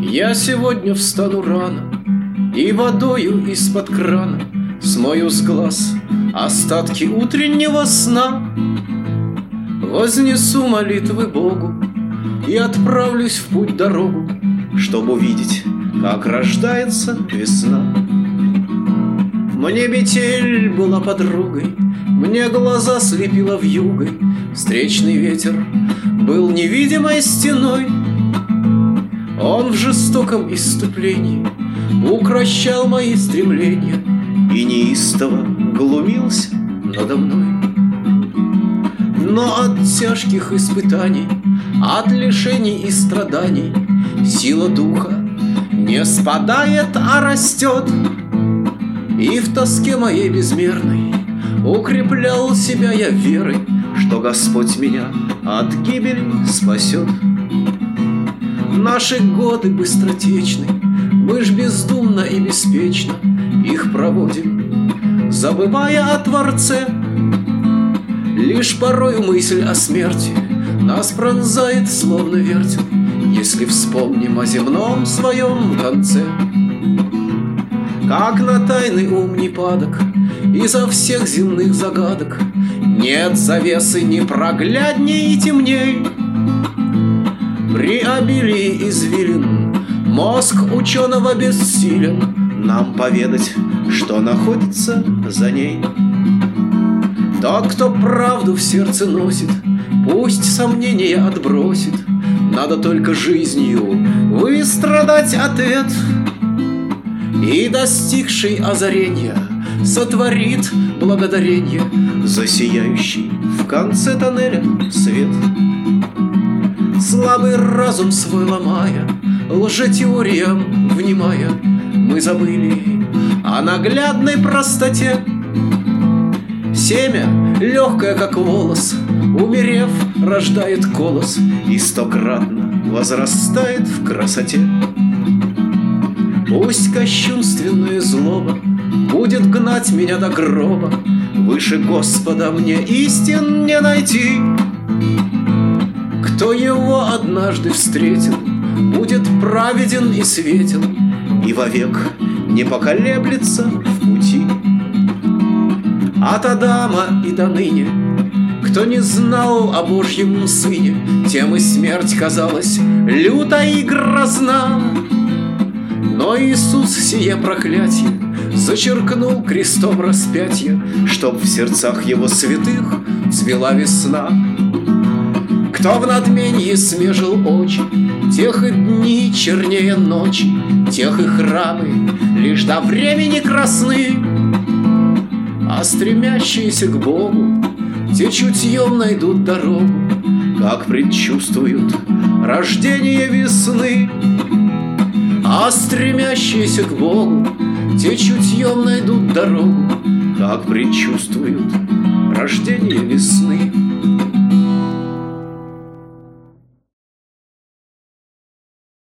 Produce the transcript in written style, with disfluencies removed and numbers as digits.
Я сегодня встану рано и водою из-под крана смою с глаз остатки утреннего сна. Вознесу молитвы Богу и отправлюсь в путь-дорогу, чтобы увидеть, как рождается весна. Мне метель была подругой, мне глаза слепила вьюгой, встречный ветер был невидимой стеной. Он в жестоком исступлении укрощал мои стремления и неистово глумился надо мной. Но от тяжких испытаний, от лишений и страданий сила духа не спадает, а растет. И в тоске моей безмерной укреплял себя я верой, что Господь меня от гибели спасет. Наши годы быстротечны, мы ж бездумно и беспечно их проводим, забывая о Творце. Лишь порою мысль о смерти нас пронзает, словно вертел, если вспомним о земном своем конце. Как на тайный ум не падок изо всех земных загадок, нет завесы непроглядней и темней. При обилии извилин мозг ученого бессилен нам поведать, что находится за ней. Тот, кто правду в сердце носит, пусть сомнения отбросит, надо только жизнью выстрадать ответ. И достигший озарения сотворит благодарение за сияющий в конце тоннеля свет. Слабый разум свой ломая, лжетеориям внимая, мы забыли о наглядной простоте. Семя, легкое как волос, умерев, рождает колос и стократно возрастает в красоте. Пусть кощунственная злоба будет гнать меня до гроба, выше Господа мне истин не найти. Кто его однажды встретил, будет праведен и светел, и вовек не поколеблется в пути. От Адама и до ныне, кто не знал о Божьем Сыне, тем и смерть казалась люта и грозна. Но Иисус сие проклятие зачеркнул крестом распятия, чтоб в сердцах его святых цвела весна. Кто в надменье смежил очи, тех и дни чернее ночи, тех и храмы лишь до времени красны. А стремящиеся к Богу, те чутьем найдут дорогу, как предчувствуют рождение весны. А стремящиеся к Богу, те чутьем найдут дорогу, как предчувствуют рождение весны.